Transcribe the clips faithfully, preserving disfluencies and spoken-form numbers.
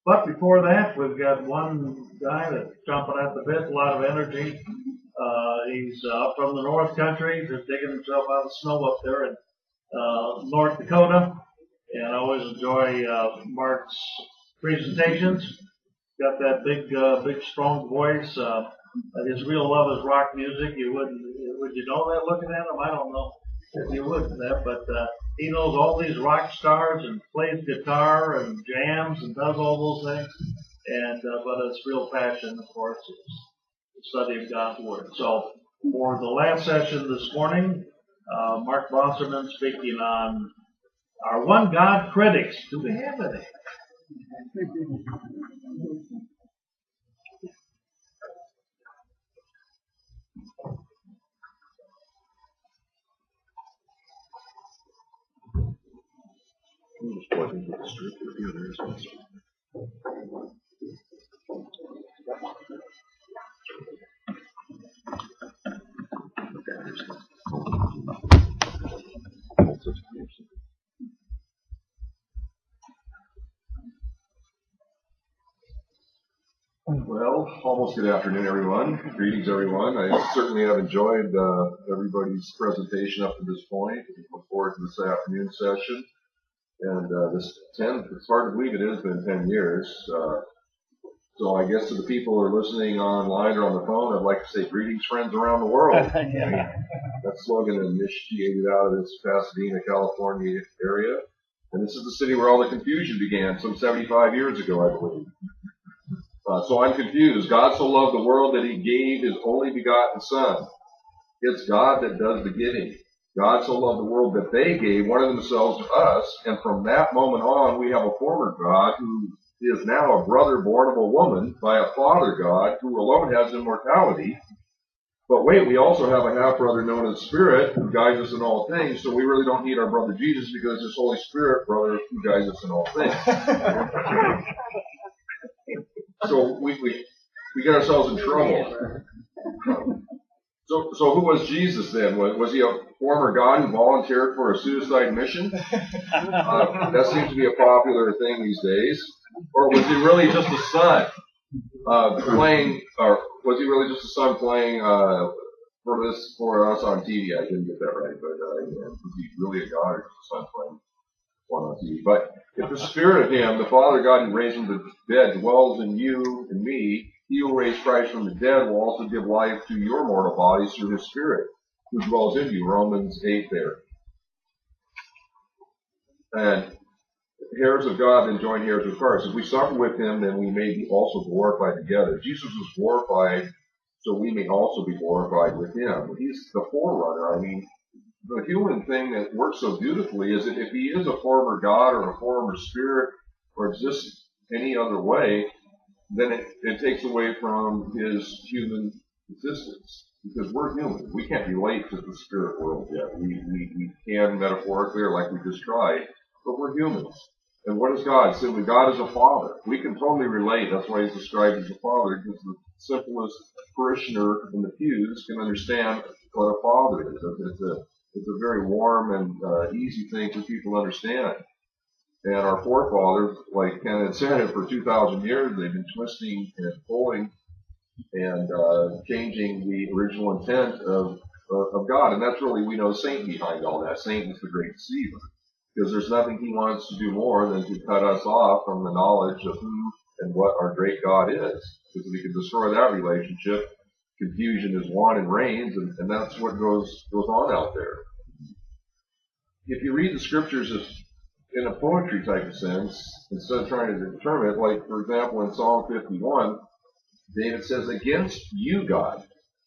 But before that, we've got one guy that's jumping at the bit, a lot of energy. Uh, he's uh, up from the North Country, just digging himself out of the snow up there in uh, North Dakota. And I always enjoy uh, Mark's presentations. Got that big, uh, big, strong voice. Uh, his real love is rock music. You wouldn't, would you know that looking at him? I don't know if you would, that, but uh, he knows all these rock stars and plays guitar and jams and does all those things. And uh, but his real passion, of course, is the study of God's Word. So for the last session this morning, uh, Mark Bosserman speaking on our one God critics. Do we have any? I'm just plugging into the strip here. There's one. Well, almost good afternoon, everyone. Greetings, everyone. I certainly have enjoyed uh, everybody's presentation up to this point. I look forward to this afternoon session. And uh, this ten, it's hard to believe it has been ten years. Uh, so I guess to the people who are listening online or on the phone, I'd like to say greetings, friends around the world. Yeah. That slogan initiated out of this Pasadena, California area. And this is the city where all the confusion began some seventy-five years ago, I believe. Uh, so I'm confused. God so loved the world that he gave his only begotten Son. It's God that does the giving. God so loved the world that they gave one of themselves to us, and from that moment on, we have a former God who is now a brother born of a woman by a father God who alone has immortality. But wait, we also have a half-brother known as Spirit who guides us in all things, so we really don't need our brother Jesus because it's Holy Spirit, brother, who guides us in all things. So we, we, we get ourselves in trouble. So, so who was Jesus then? Was, was he a former God who volunteered for a suicide mission? Uh, that seems to be a popular thing these days. Or was he really just a son uh, playing? Or was he really just a son playing uh, for this for us on T V? I didn't get that right, but uh, yeah, was he really a God or just a son playing one on T V? But if the Spirit of Him, the Father God who raised Him from the dead, dwells in you and me, He who raised Christ from the dead will also give life to your mortal bodies through His Spirit, who dwells in you. Romans eight there. And heirs of God, then join heirs with Christ. If we suffer with Him, then we may be also glorified together. Jesus was glorified, so we may also be glorified with Him. He's the forerunner. I mean, the human thing that works so beautifully is that if He is a former God or a former Spirit or exists any other way, then it, it takes away from His human existence. Because we're human. We can't relate to the spirit world yet. We, we, we can metaphorically or like we just tried, but we're humans. And what is God? Simply, God is a father. We can totally relate. That's why He's described as a father, because the simplest parishioner in the pews can understand what a father is. It's a, it's a very warm and uh, easy thing for people to understand. And our forefathers, like Ken had said, for two thousand years, they've been twisting and pulling and uh, changing the original intent of, of of God. And that's really, we know, Satan behind all that. Satan is the great deceiver. Because there's nothing he wants to do more than to cut us off from the knowledge of who and what our great God is. Because if we can destroy that relationship, confusion is won and reigns, and, and that's what goes goes on out there. If you read the scriptures as in a poetry type of sense, instead of trying to determine it, like, for example, in Psalm fifty-one, David says, against you, God,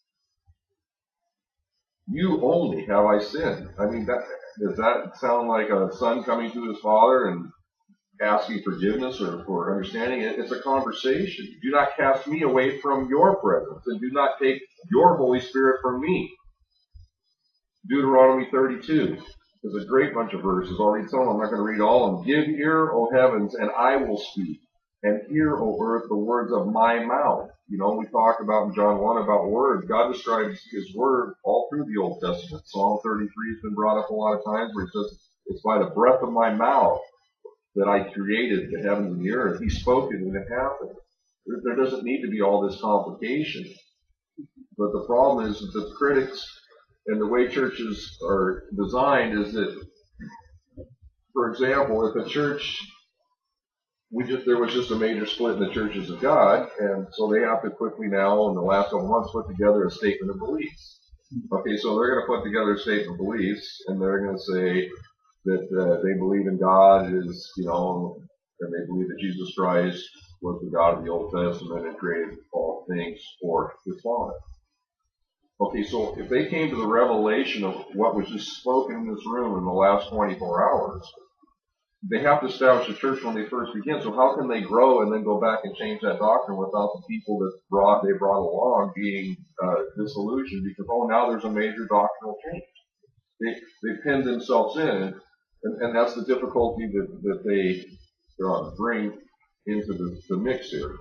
you only have I sinned. I mean, that, does that sound like a son coming to his father and asking forgiveness or for understanding it? It's a conversation. Do not cast me away from your presence, and do not take your Holy Spirit from me. Deuteronomy thirty-two. There's a great bunch of verses. I'll read some of them. I'm not going to read all of them. Give ear, O heavens, and I will speak. And hear, O earth, the words of my mouth. You know, we talk about in John one about words. God describes His word all through the Old Testament. Psalm thirty-three has been brought up a lot of times where He says, it's by the breath of my mouth that I created the heavens and the earth. He spoke it and it happened. There, there doesn't need to be all this complication. But the problem is that the critics and the way churches are designed is that, for example, if a church, we just there was just a major split in the churches of God, and so they have to quickly now, in the last couple months, put together a statement of beliefs. Okay, so they're going to put together a statement of beliefs, and they're going to say that uh, they believe in God is, you know, and they believe that Jesus Christ was the God of the Old Testament and created all things for His Father. Okay, so if they came to the revelation of what was just spoken in this room in the last twenty-four hours, they have to establish a church when they first begin. So how can they grow and then go back and change that doctrine without the people that brought they brought along being uh, disillusioned because, oh, now there's a major doctrinal change. They they pinned themselves in, and, and that's the difficulty that, that they uh, bring into the, the mix here.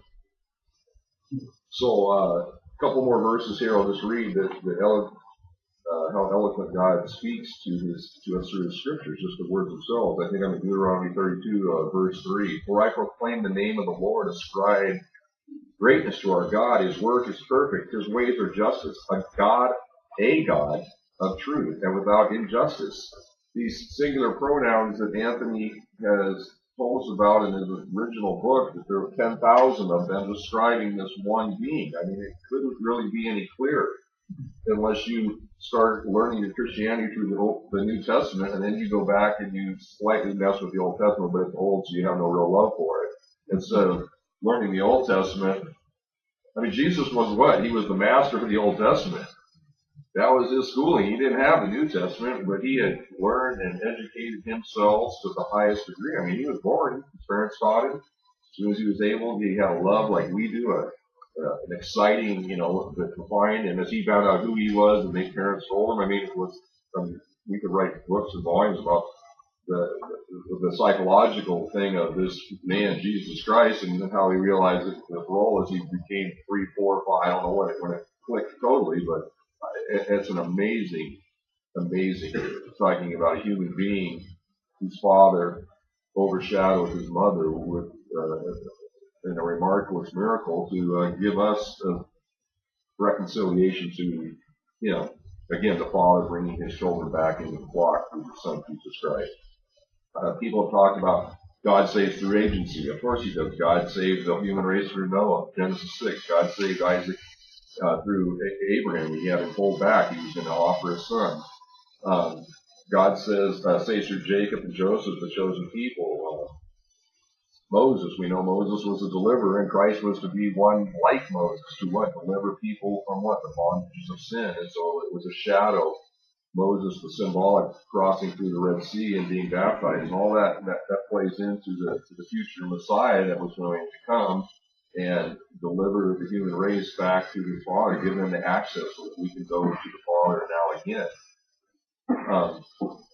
So uh, a couple more verses here. I'll just read that, that elo- uh, how eloquent God speaks to his to us through His scriptures, just the words themselves. I think I'm in Deuteronomy thirty-two, uh, verse three. For I proclaim the name of the Lord, ascribe greatness to our God. His work is perfect. His ways are justice. A God, a God of truth and without injustice. These singular pronouns that Anthony has told us about in his original book, that there are ten thousand of them describing this one being. I mean, it couldn't really be any clearer unless you start learning your Christianity through the, Old, the New Testament, and then you go back and you slightly mess with the Old Testament, but it's old, so you have no real love for it. Instead of learning the Old Testament, I mean, Jesus was what? He was the master of the Old Testament. That was his schooling. He didn't have the New Testament, but he had learned and educated himself to the highest degree. I mean, he was born. His parents taught him. As soon as he was able, he had a love like we do, a, a, an exciting, you know, to find. And as he found out who he was and his parents told him, I mean, it was, I mean, we could write books and volumes about the, the, the psychological thing of this man, Jesus Christ, and how he realized that the role as he became three, four, five, I don't know when it, when it clicked totally, but it's an amazing, amazing, talking about a human being whose father overshadowed his mother with, uh, in a remarkable miracle to uh, give us a reconciliation to, you know, again, the Father bringing His children back into the flock through His Son, Jesus Christ. Uh, people have talked about God saves through agency. Of course He does. God saved the human race through Noah. Genesis six. God saved Isaac Uh, through Abraham. He had him pulled back. He was going to offer his son. Um, God says, uh, saves through Jacob and Joseph, the chosen people. Uh, Moses, we know Moses was a deliverer, and Christ was to be one like Moses, to what? Deliver people from what? The bondages of sin. And so it was a shadow. Moses, the symbolic crossing through the Red Sea and being baptized, and all that, that, that plays into the, to the future Messiah that was going to come and deliver the human race back to the Father, give them the access so that we can go to the Father now again. Um,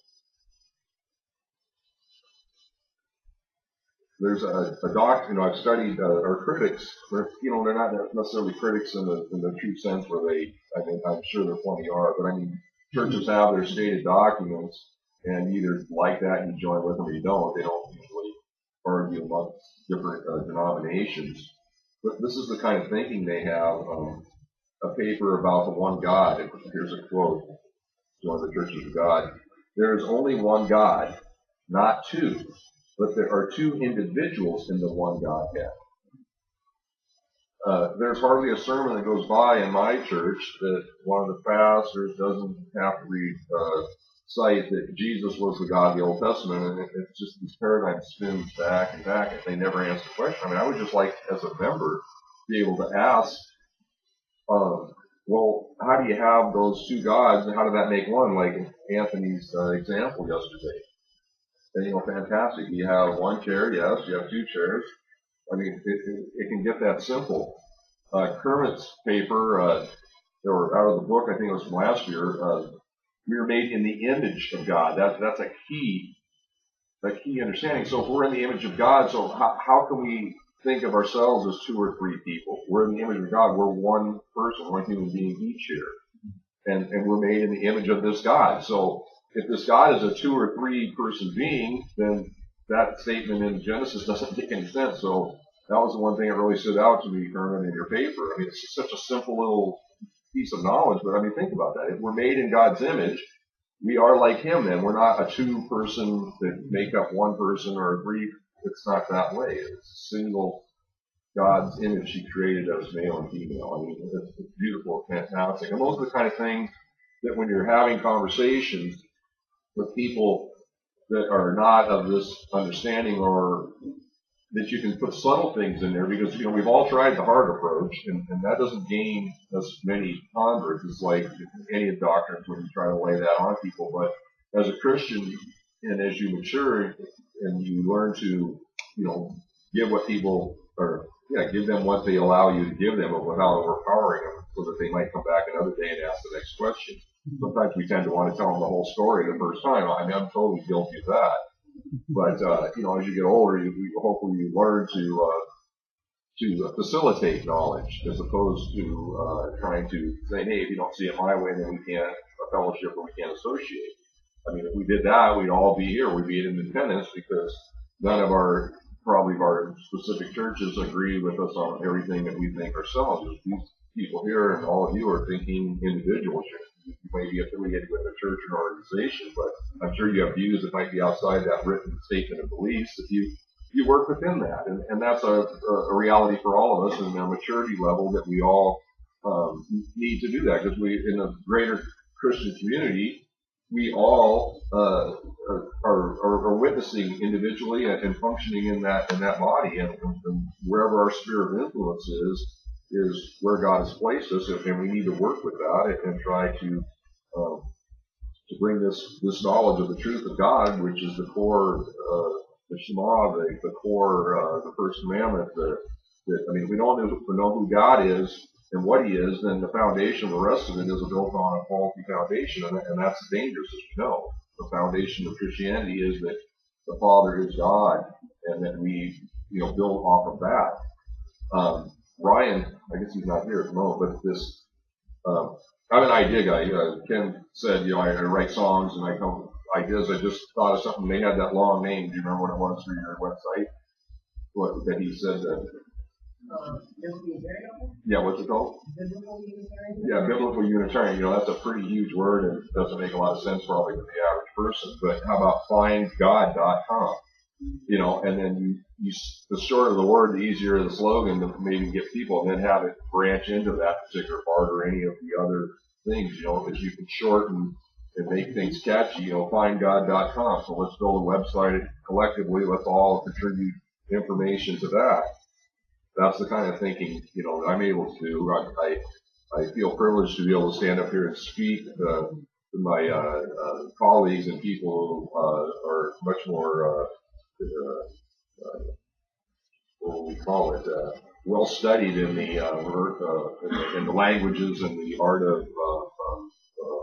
there's a, a doctrine, you know, I've studied uh, our critics. They're, you know, they're not necessarily critics in the in the true sense where they, I mean, I'm sure there plenty are, but I mean, churches have their stated documents, and you either like that and you join with them or you don't. They don't usually argue amongst different uh, denominations. But this is the kind of thinking they have. Um, a paper about the one God. Here's a quote from one of the churches of God. There is only one God, not two, but there are two individuals in the one Godhead. Uh, there's hardly a sermon that goes by in my church that one of the pastors doesn't have to read, uh, cite that Jesus was the God of the Old Testament, and it, it's just this paradigm spins back and back, and they never answer the question. I mean, I would just like, as a member, be able to ask, um, well, how do you have those two gods, and how did that make one, like Anthony's uh, example yesterday? And, you know, fantastic. You have one chair, yes, you have two chairs. I mean, it, it, it can get that simple. Uh, Kermit's paper, uh, or out of the book, I think it was from last year, uh, we were made in the image of God. That, that's a key, a key understanding. So if we're in the image of God, so how, how can we think of ourselves as two or three people? We're in the image of God. We're one person, one human being each here. And, and we're made in the image of this God. So if this God is a two or three person being, then that statement in Genesis doesn't make any sense. So that was the one thing that really stood out to me, Herman, in your paper. I mean, it's such a simple little piece of knowledge, but I mean, think about that. If we're made in God's image, we are like Him then. We're not a two-person that make up one person or a three. It's not that way. It's a single God's image He created us male and female. I mean, it's, it's beautiful, fantastic. And those are the kind of things that when you're having conversations with people that are not of this understanding, or that you can put subtle things in there, because, you know, we've all tried the hard approach, and, and that doesn't gain us many converts. It's like any of doctrines when you try to lay that on people. But as a Christian, and as you mature and you learn to, you know, give what people, or yeah, give them what they allow you to give them, but without overpowering them, so that they might come back another day and ask the next question. Sometimes we tend to want to tell them the whole story the first time. I mean, I'm totally guilty of that. But, uh, you know, as you get older, you, you hopefully you learn to, uh, to facilitate knowledge, as opposed to, uh, trying to say, hey, if you don't see it my way, then we can't fellowship or we can't associate. I mean, if we did that, we'd all be here. We'd be in Independence, because none of our, probably of our specific churches agree with us on everything that we think ourselves. These people here and all of you are thinking individuals. You may be affiliated with a church or organization, but I'm sure you have views that might be outside that written statement of beliefs. If you you work within that, and, and that's a, a reality for all of us, and a maturity level that we all um, need to do that, because we, in a greater Christian community, we all uh, are, are, are witnessing individually and, and functioning in that in that body, and, and wherever our sphere of influence is, is where God has placed us, and we need to work with that and, and try to um, to bring this this knowledge of the truth of God, which is the core, uh, the Shema, the, the core, uh, the first commandment. The, the, I mean, if we don't know, we know who God is and what He is, then the foundation, the rest of it, is built on a faulty foundation, and, and that's dangerous, as you know. The foundation of Christianity is that the Father is God, and that we, you know, build off of that. Um, Ryan, I guess he's not here at the moment, but this, um, I'm an idea guy. Uh, Ken said, you know, I, I write songs and I come with ideas. I just thought of something. They had that long name. Do you remember what it was for your website? What, that he said that. Uh, yeah, what's it called? Biblical Unitarian. Yeah, Biblical Unitarian. You know, that's a pretty huge word and doesn't make a lot of sense probably to the average person. But how about find god dot com? You know, and then you, you, the shorter the word, the easier the slogan to maybe get people, and then have it branch into that particular part or any of the other things, you know, because you can shorten and make things catchy, you know, find god dot com. So let's build a website collectively. Let's all contribute information to that. That's the kind of thinking, you know, that I'm able to do. I, I, I feel privileged to be able to stand up here and speak uh, to my uh, uh, colleagues and people who uh, are much more uh, Uh, uh, what do we call it, uh, well studied in the, uh, uh, in the, in the languages and the art of, uh, um, uh,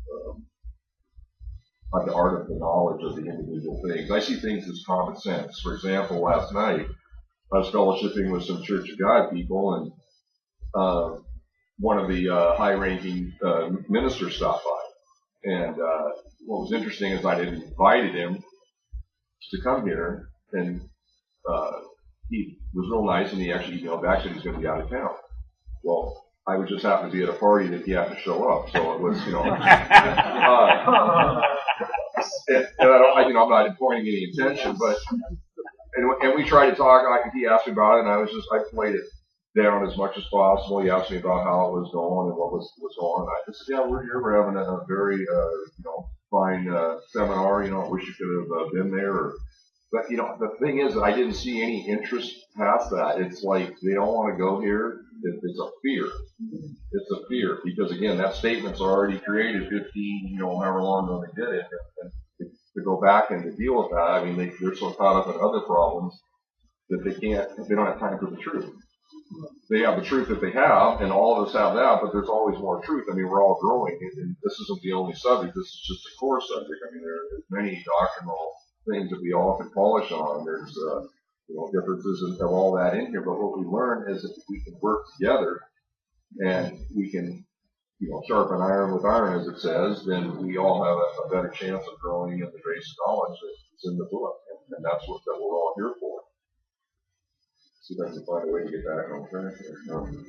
um, the art of the knowledge of the individual things. I see things as common sense. For example, last night, I was fellowshipping with some Church of God people, and, uh, one of the, uh, high-ranking, uh, ministers stopped by. And, uh, what was interesting is I had invited him to come here, and uh, he was real nice, and he actually emailed back said he's going to be out of town. Well, I would just happen to be at a party that he had to show up, so it was, you know, uh, and, and I don't, you know, I'm not pointing any intention, but and, and we tried to talk. And I, he asked me about it, and I was just I played it down as much as possible. He asked me about how it was going and what was was going on. I just said, yeah, we're here. We're having a, a very, uh, you know, fine uh, seminar. You know, I wish you could have uh, been there. Or, but you know, the thing is, I didn't see any interest past that. It's like they don't want to go here. It, it's a fear. It's a fear because again, that statement's already created fifteen, you know, however long ago they did it. And, and to go back and to deal with that, I mean, they, they're so caught up in other problems that they can't. They don't have time for the truth. They have the truth that they have, and all of us have that, but there's always more truth. I mean, we're all growing, and, and this isn't the only subject. This is just a core subject. I mean, there, there's many doctrinal things that we all can polish on. There's, uh, you know, differences of all that in here, but what we learn is that we can work together, and we can, you know, sharpen iron with iron, as it says, then we all have a, a better chance of growing in the grace of knowledge that's in the book. And And that's what that we're all here for. See if I can find a way to get back on track here. Um,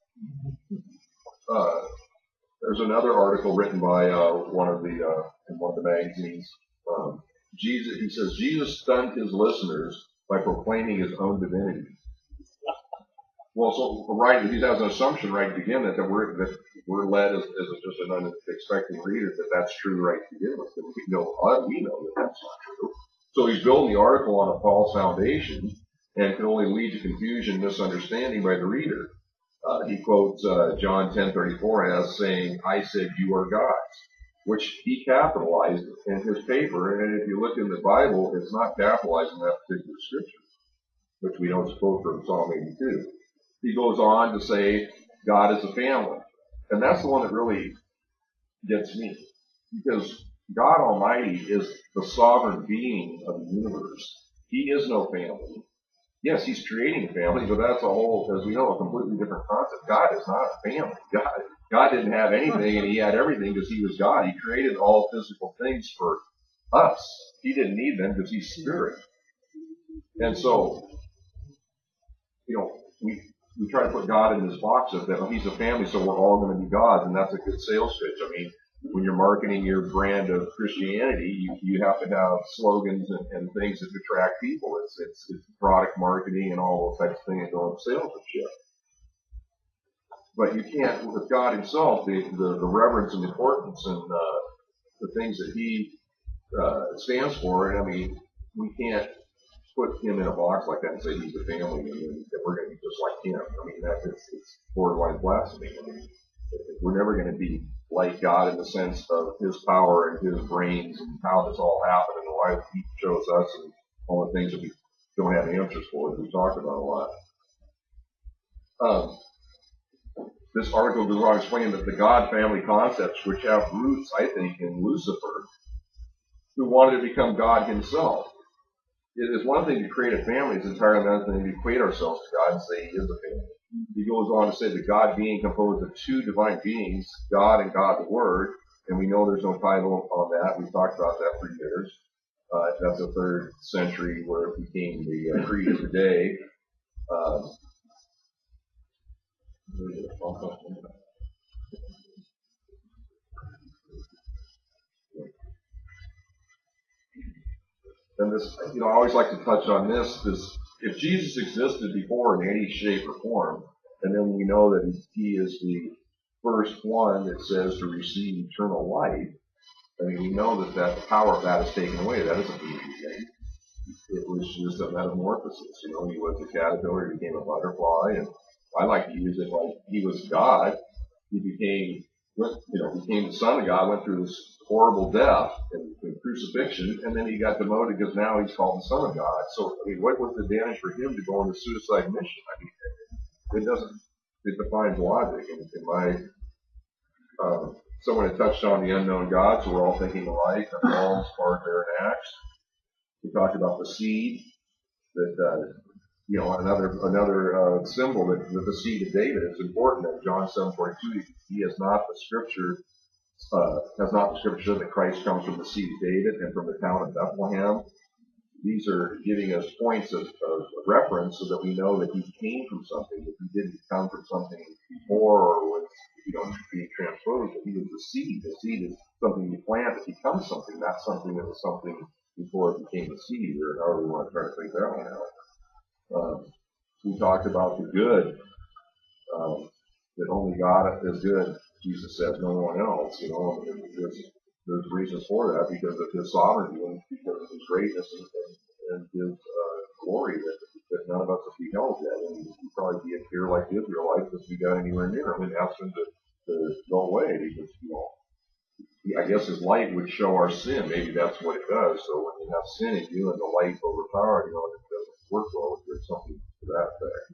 uh, there's another article written by uh, one of the uh, in one of the magazines. Um, Jesus, he says, Jesus stunned his listeners by proclaiming his own divinity. Well, so right, he has an assumption right to begin that, that we're that we're led as, as just an unexpecting reader that that's true right to begin with. That we know uh, we know that that's not true. So he's building the article on a false foundation and can only lead to confusion, misunderstanding by the reader. Uh, he quotes uh, John ten thirty-four as saying, "I said you are gods," which he capitalized in his paper. And if you look in the Bible, it's not capitalized in that particular scripture, which we know is quote from Psalm eighty-two. He goes on to say God is a family. And that's the one that really gets me. Because God Almighty is the sovereign being of the universe. He is no family. Yes, he's creating a family, but that's a whole, as we know, a completely different concept. God is not a family. God, God didn't have anything, and he had everything because he was God. He created all physical things for us. He didn't need them because he's spirit. And so, you know, we we try to put God in this box of that. Well, he's a family, so we're all going to be gods, and that's a good sales pitch. I mean, when you're marketing your brand of Christianity, you, you have to have slogans and, and things that attract people. It's, it's it's product marketing and all those types of things going salesmanship. But you can't, with God himself, the, the, the reverence and importance and uh, the things that he uh, stands for, I mean, we can't put him in a box like that and say he's a family and that we're going to be just like him. I mean, that it's, it's borderline blasphemy. I mean, we're never going to be like God in the sense of his power and his brains and how this all happened and why he chose us and all the things that we don't have answers for, that we talked about a lot. Um, this article goes on explaining that the God family concepts, which have roots, I think, in Lucifer, who wanted to become God himself. It is one thing to create a family, it's entirely another thing to equate ourselves to God and say he is a family. He goes on to say the God being composed of two divine beings, God and God the Word, and we know there's no title on that. We've talked about that for years. Uh, that's the third century where it became the uh, creed of the day. Um, and this, you know, I always like to touch on this, this, if Jesus existed before in any shape or form, and then we know that he is the first one that says to receive eternal life, I mean, we know that, that the power of that is taken away. That isn't the easy thing. It was just a metamorphosis. You know, he was a caterpillar, he became a butterfly, and I like to use it like he was God. He became, you know, became the Son of God, went through this horrible death and, and crucifixion, and then he got demoted because now he's called the Son of God. So, I mean, what was the advantage for him to go on the suicide mission? I mean, it doesn't, it defines logic in, in my, um, someone had touched on the unknown God, so we're all thinking alike, the Paul's part, there, and Acts. We talked about the seed, that, uh, you know, another, another, uh, symbol that, that the seed of David is important. In John seven forty-two, he has not the scripture, uh, has not the scripture that Christ comes from the seed of David and from the town of Bethlehem. These are giving us points of, of reference so that we know that he came from something, that he didn't come from something before or was, you know, being transposed, that he was the seed. The seed is something you plant that becomes something, not something that was something before it became a seed, or however we want to try to figure that one out. Um, we talked about the good, um, that only God is good. Jesus said no one else, you know, and there's, there's reasons for that because of his sovereignty and because of his greatness and, and, and his uh, glory that, that none of us have beheld yet. And we'd probably be in fear like the Israelites if we got anywhere near him and asked him to, to go away because, you know, I guess his light would show our sin. Maybe that's what it does. So when you have sin in you and the light overpowered, you know, it doesn't work well. There's something to that effect.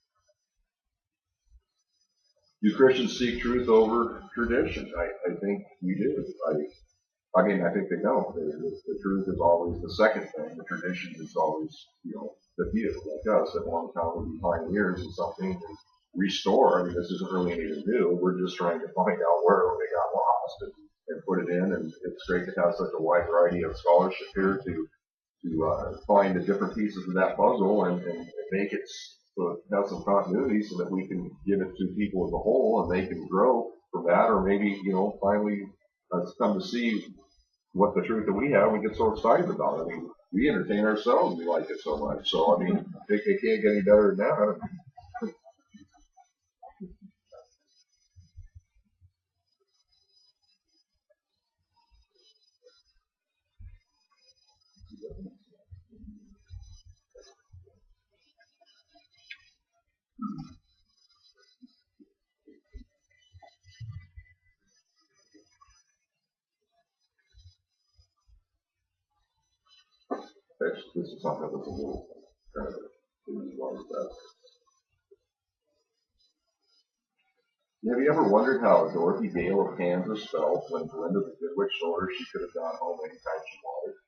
Do Christians seek truth over tradition? I, I think we do. I, I mean, I think they don't. The, the, the truth is always the second thing. The tradition is always, you know, the few, like us, at one time would be pioneers in something and restore. I mean, this isn't really anything new. We're just trying to find out where they got lost and, and put it in. And it's great to have such a wide variety of scholarship here to to uh, find the different pieces of that puzzle and, and, and make it so it has some continuity so that we can give it to people as a whole and they can grow from that, or maybe, you know, finally uh, come to see what the truth that we have, we get so excited about it. I mean, we entertain ourselves, we like it so much. So, I mean, it, it can't get any better than that. This is something that's a little kind of like that. Have you ever wondered how Dorothy Gale of Kansas felt when Belinda the Good Witch told her she could have gone home anytime she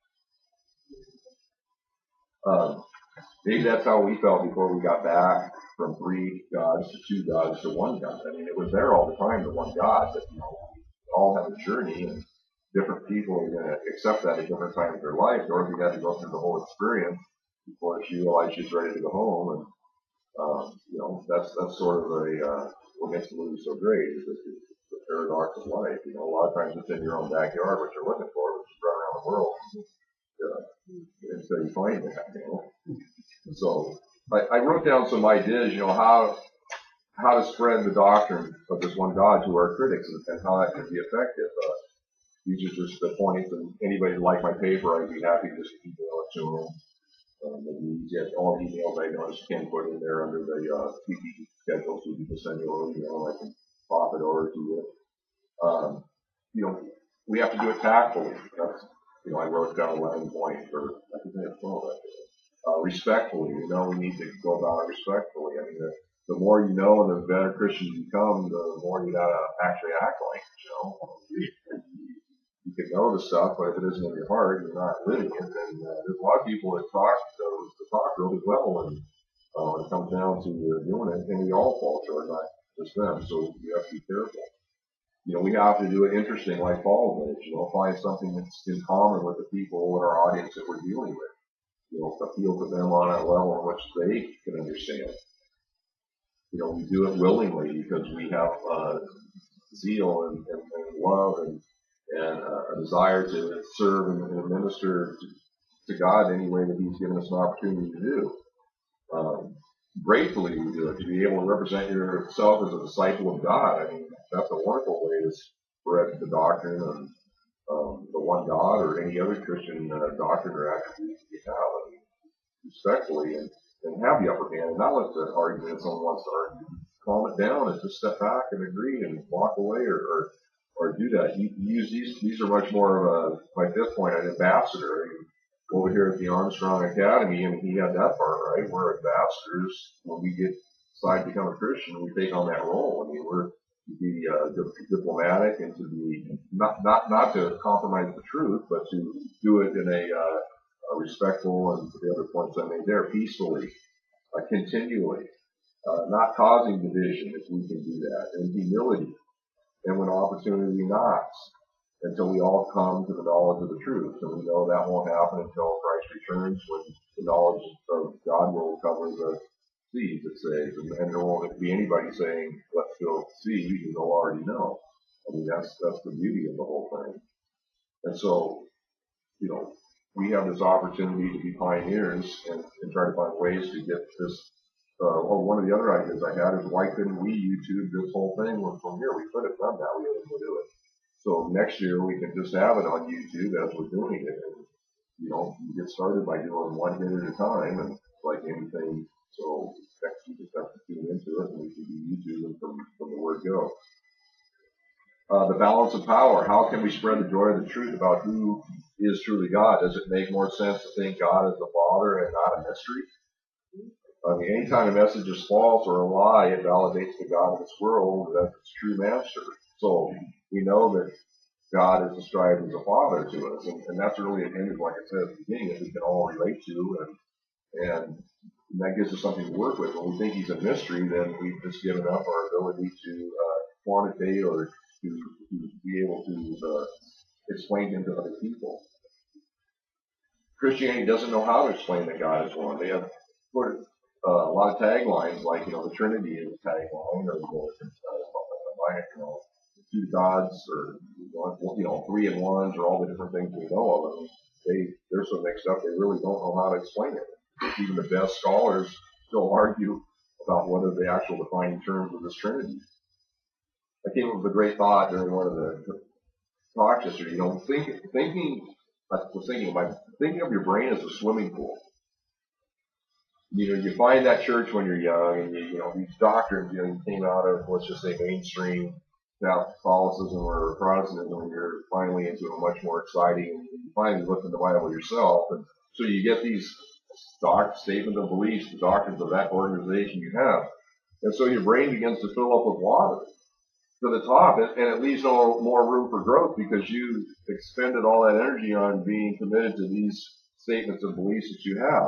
wanted? Um, maybe that's how we felt before we got back from three gods to two gods to one God. I mean, it was there all the time, the one God, but you know, we all have a journey, and different people are going to accept that at different times of their life. Dorothy had to go through the whole experience before she realized she's ready to go home, and um, you know, that's that's sort of a uh, what makes the movie so great is the, the paradox of life. You know, a lot of times it's in your own backyard what you're looking for, which is run around the world uh, until you find that. You know, so I, I wrote down some ideas. You know, how how to spread the doctrine of this one God to our critics and, and how that can be effective. Uh, these are just the points, and anybody like my paper, I'd be happy to just email it to them. Um, and you get all the emails I noticed can put in there under the uh, P P schedule, so you can send me over email and I can pop it over to you. Um, you know, we have to do it tactfully. That's, you know, I wrote down eleven points for, I think I have twelve actually. Uh, respectfully, you know, we need to go about it respectfully. I mean, the, the more you know and the better Christian you become, the more you gotta actually act like it, you know. You can know the stuff, but if it isn't in your heart, you're not living it. And uh, there's a lot of people that talk, uh, that talk really well, and uh, when it comes down to uh, doing it, and we all fall short, not just them. So you have to be careful. You know, we have to do it interesting, like Paul did. You know, find something that's in common with the people in our audience that we're dealing with. You know, appeal to them on a level in which they can understand. You know, we do it willingly because we have uh, zeal and, and, and love and and uh, a desire to serve and, and minister to, to God any way that He's given us an opportunity to do. Um, gratefully we do it, to be able to represent yourself as a disciple of God. I mean, that's a wonderful way to spread the doctrine of um, the one God or any other Christian uh, doctrine or attributes that you have. I mean, respectfully and, and have the upper hand and not let the argument if someone wants to argue. Calm it down and just step back and agree and walk away or, or or do that. You, you use these, these are much more of a, my fifth point, an ambassador. I mean, over here at the Armstrong Academy, I mean, he had that part, right? We're ambassadors. When we get, decide to become a Christian, we take on that role. I mean, we're to be uh, diplomatic and to be, not, not, not to compromise the truth, but to do it in a, uh, a respectful, and the other points I made there, peacefully, uh, continually, uh, not causing division if we can do that, and humility. And when opportunity knocks, until we all come to the knowledge of the truth. And we know that won't happen until Christ returns, when the knowledge of God will cover the seas, it says. And, and there won't be anybody saying, let's go see, because they'll already know. I mean, that's, that's the beauty of the whole thing. And so, you know, we have this opportunity to be pioneers and, and try to find ways to get this. Uh, well, one of the other ideas I had is, why couldn't we YouTube this whole thing from here? We could have done that. We didn't do it. So next year we can just have it on YouTube as we're doing it. And, you know, you get started by doing one hit at a time, and like anything. So next you just have to tune into it, and we can be YouTubing from, from the word go. Uh, the balance of power. How can we spread the joy of the truth about who is truly God? Does it make more sense to think God is the Father and not a mystery? I mean, anytime a message is false or a lie, it validates the God of this world as its true master. So we know that God is described as a father to us, and, and that's really an image, like I said at the beginning, that we can all relate to, and, and that gives us something to work with. When we think He's a mystery, then we've just given up our ability to uh, quantitate or to, to be able to uh, explain Him to other people. Christianity doesn't know how to explain that God is one. They have put uh, a lot of taglines like, you know, the Trinity is a tagline, or the, uh, you know, two gods, or, you know, three and ones, or all the different things we know of. I mean, they, they're so mixed up, they really don't know how to explain it. Even the best scholars still argue about what are the actual defining terms of this Trinity. I came up with a great thought during one of the talks yesterday. You know, think, thinking, I was thinking about thinking of your brain as a swimming pool. You know, you find that church when you're young, and you, you know, these doctrines, you know, you came out of, let's just say, mainstream Catholicism or Protestantism, and you're finally into a much more exciting, and you finally look in the Bible yourself, and so you get these doc statements of beliefs, the doctrines of that organization you have, and so your brain begins to fill up with water to the top, and, and it leaves no more room for growth because you expended all that energy on being committed to these statements of beliefs that you have.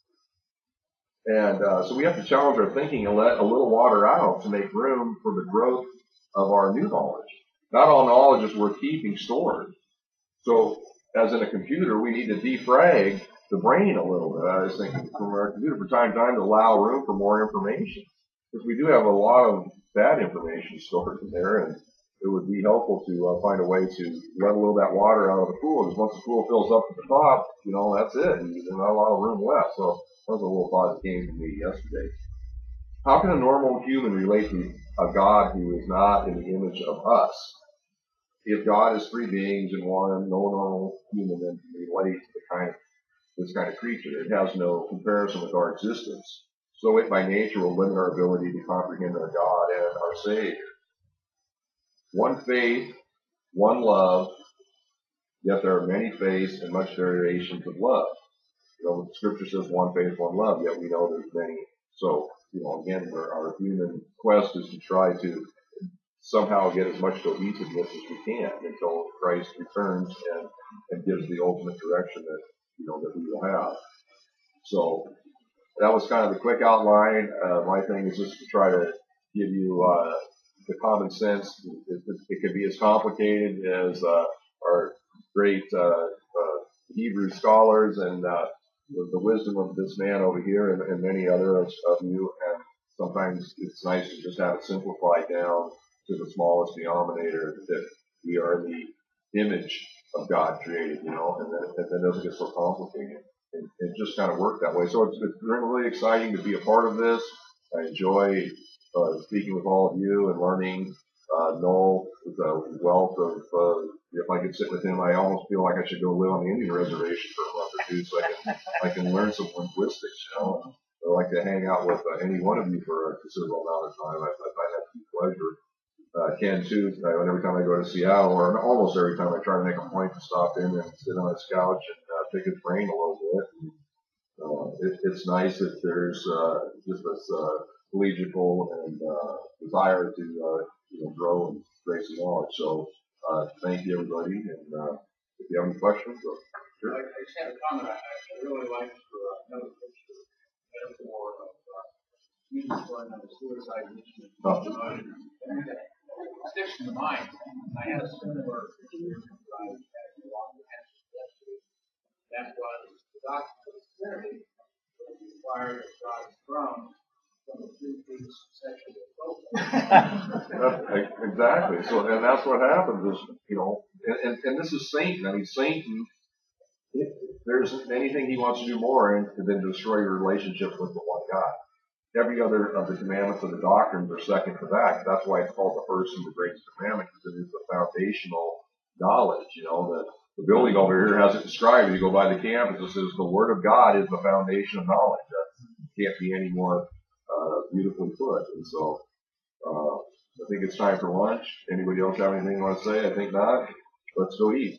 And uh, so we have to challenge our thinking and let a little water out to make room for the growth of our new knowledge. Not all knowledge is worth keeping stored. So as in a computer, we need to defrag the brain a little bit. I was thinking from our computer from time to time to allow room for more information. Because we do have a lot of bad information stored in there, and it would be helpful to uh, find a way to let a little of that water out of the pool. Because once the pool fills up to the top, you know, that's it. And there's not a lot of room left. So that was a little thought that came to me yesterday. How can a normal human relate to a God who is not in the image of us? If God is three beings in one, no normal human then can relate to the kind of this kind of creature. It has no comparison with our existence. So it by nature will limit our ability to comprehend our God and our Savior. One faith, one love, yet there are many faiths and much variations of love. You know, the scripture says one faith, one love, yet we know there's many. So, you know, again, our, our human quest is to try to somehow get as much cohesiveness as we can until Christ returns and, and gives the ultimate direction that, you know, that we will have. So that was kind of the quick outline. Uh, my thing is just to try to give you uh, the common sense. It, it, it can be as complicated as uh, our great uh, uh, Hebrew scholars and uh, the, the wisdom of this man over here and, and many others of you. And sometimes it's nice to just have it simplified down to the smallest denominator that we are the image of God created, you know, and that, and that doesn't get so complicated. And it just kind of worked that way. So it's, it's really exciting to be a part of this. I enjoy uh, speaking with all of you and learning. Uh, Noel with a wealth of, uh, if I could sit with him, I almost feel like I should go live on the Indian reservation for a month or two so I can, I can learn some linguistics, you know. I like to hang out with uh, any one of you for a considerable amount of time. I, I find that to be a pleasure. Uh, Ken too, uh, every time I go to Seattle, or almost every time I try to make a point to stop in and sit on his couch and uh, pick his brain a little bit. And, uh, it, it's nice that there's uh, just this uh, collegial and uh, desire to uh, you know, grow and raise the knowledge. So uh, thank you, everybody. And uh, if you have any questions, so, sure. I, I just had a comment. I, I really liked your uh, another picture metaphor of uh, Jesus going on the suicide mission. Oh. It sticks in the mind. I had a similar experience when I was passing along the yesterday. That was the doctrine of the Trinity was required of God's throne from a three-piece section of That's, exactly. So, and that's what happens is, you know, and, and, and this is Satan. I mean, Satan, if there isn't anything he wants to do more than destroy your relationship with the one God. Every other of the commandments of the doctrines are second to that. That's why it's called the first and the greatest commandment, because it is the foundational knowledge. You know, the, the building over here has it described. You go by the campus, it says the Word of God is the foundation of knowledge. That can't be any more uh, beautifully put. And so uh, I think it's time for lunch. Anybody else have anything you want to say? I think not. Let's go eat.